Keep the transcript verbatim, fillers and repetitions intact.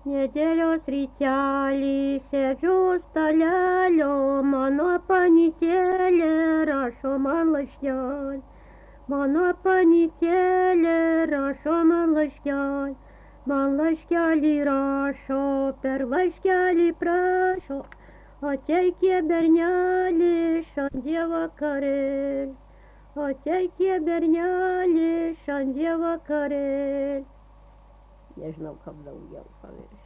Nedėlios rytelį sėdžiu stalelio, mano panytėlė rašo man laiškelį. Mano panytėlė rašo man laiškelį, man laiškelį rašo, per laiškelį prašo, ateikie berneli šiandien vakarėlį, ateikie berneli šiandien vakarėlį. Nežinau, kam daugiau paviršių.